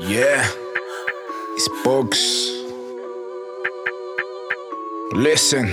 Yeah, it's Bugs. Listen,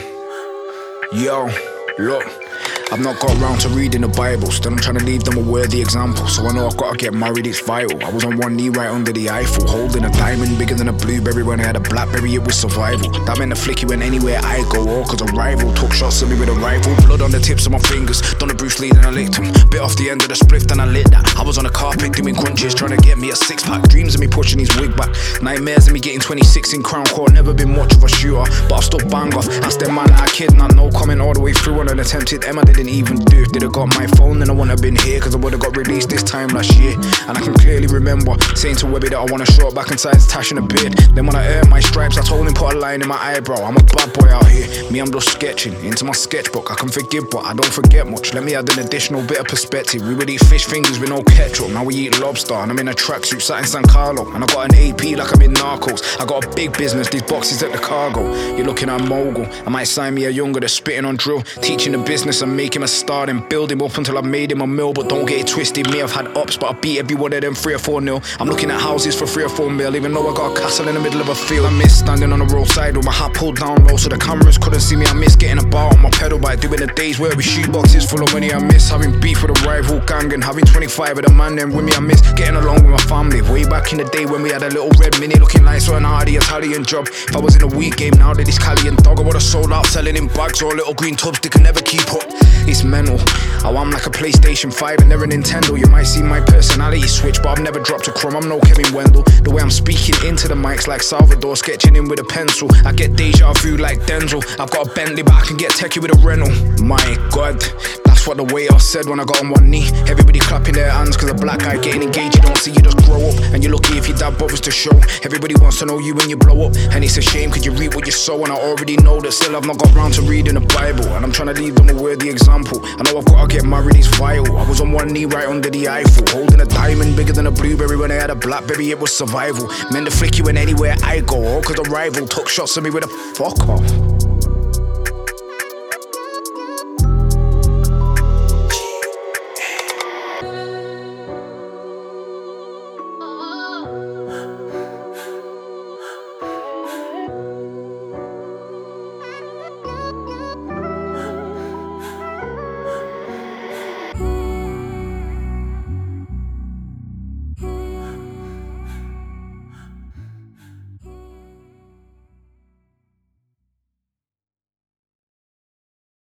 yo, look, I've not got round to reading the Bible, still I'm trying to leave them a worthy example. So I know I've got to get married, it's vital. I was on one knee right under the Eiffel, holding a diamond bigger than a blueberry. When I had a Blackberry, it was survival. That meant the flicky went anywhere I go, all cause a rival took shots at me with a rifle. Blood on the tips of my fingers, done a Bruce Lee then I licked him. Bit off the end of the spliff then I lit that. I was on a carpet doing crunches, trying to get me a six-pack. Dreams of me pushing his wig back, nightmares of me getting 26 in Crown Court. Never been much of a shooter, but I still bang off. Asked them man like a kid and I no comment all the way through on an attempted M I didn't even do. If they'd have got my phone then I wouldn't have been here, cause I would have got released this time last year. And I can clearly remember saying to Webby that I want a short back and size tash and a beard. Then when I earned my stripes I told him put a line in my eyebrow. I'm a bad boy out here, me I'm just sketching into my sketchbook. I can forgive but I don't forget much. Let me add an additional bit of perspective. We would eat fish fingers with no ketchup, now we eat lobster. And I'm in a tracksuit sat in San Carlo, and I got an AP like I'm in Narcos. I got a big business, these boxes at the cargo. You're looking at mogul, I might sign me a younger that's spitting on drill, teaching the business and make him a star, then build him up until I made him a mill. But don't get it twisted, me I've had ups but I beat every one of them 3 or 4-0. I'm looking at houses for 3 or 4 mil, even though I got a castle in the middle of a field. I miss standing on the roadside with my hat pulled down low so the cameras couldn't see me. I miss getting a bar on my pedal bike, doing the days where we shoot boxes full of money. I miss having beef with a rival gang and having 25 of the man then with me. I miss getting along with my family way back in the day when we had a little red mini looking like something out of the Italian Job. If I was in a weak game now that this Cali and dog I would have sold out selling in bags or little green tubs they can never keep up. It's mental, how I'm like a PlayStation 5 and they're a Nintendo. You might see my personality switch but I've never dropped a crumb, I'm no Kevin Wendell. The way I'm speaking into the mics like Salvador, sketching in with a pencil. I get deja vu like Denzel. I've got a Bentley but I can get techie with a rental. My God, that's what the waiter said when I got on one knee. Everybody clapping their hands cause a black guy getting engaged. You don't see, you just grow up, and you're lucky if your dad bothers to show. Everybody wants to know you when you blow up, and it's a shame cause you reap what you sow. And I already know that still I've not got round to reading the Bible, and I'm trying to leave them a worthy example. I know I've got to get married, it's vital. I was on one knee right under the Eiffel, holding a diamond bigger than a blueberry. When I had a Blackberry it was survival. Meant the flicky went anywhere I go, all cause a rival took shots at me with a fuck off.